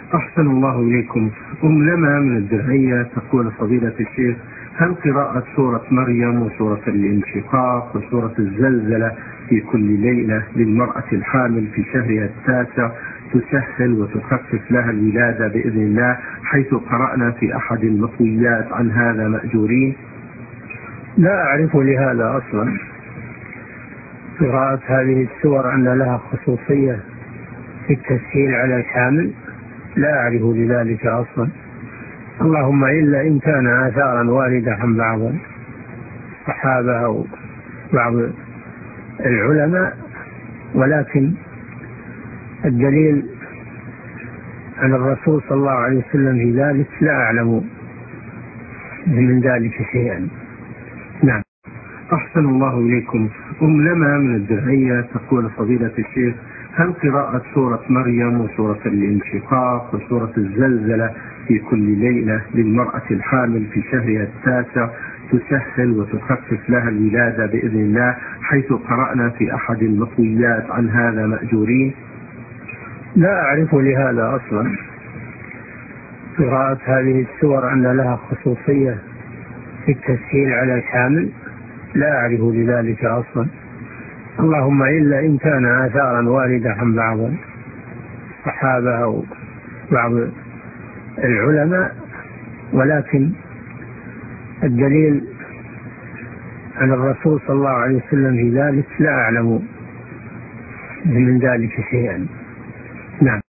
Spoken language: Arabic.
أحسن الله إليكم. لما من الدرعية تقول فضيلة الشيخ: هل قراءة سورة مريم وسورة الانشقاق وسورة الزلزلة في كل ليلة للمرأة الحامل في شهرها التاسع تسهل وتخفف لها الولادة بإذن الله، حيث قرأنا في أحد المطويات عن هذا مأجورين؟ لا أعرف لهذا أصلا. قراءة هذه السور أن لها خصوصية في التسهيل على الحامل، لا أعرف لذلك أصلا، اللهم إلا إن كان آثارا واردة عن بعض الصحابة أو بعض العلماء، ولكن الدليل عن الرسول صلى الله عليه وسلم في ذلك لا أعلم من ذلك شيئا. نعم. أحسن الله إليكم. لما من الدرعية تقول فضيلة الشيخ: هل قراءة سورة مريم وسورة الانشقاق وسورة الزلزلة في كل ليلة للمرأة الحامل في شهرها التاسع تسهل وتخفف لها الولادة بإذن الله، حيث قرأنا في أحد المطويات عن هذا مأجورين؟ لا أعرف لهذا أصلا. قراءة هذه السور أن لها خصوصية في التسهيل على الحامل، لا أعرف لذلك أصلا، اللهم إلا إن كان آثارا واردة عن بعض الصحابة أو بعض العلماء، ولكن الدليل عن الرسول صلى الله عليه وسلم في ذلك لا أعلم من ذلك شيئا. نعم.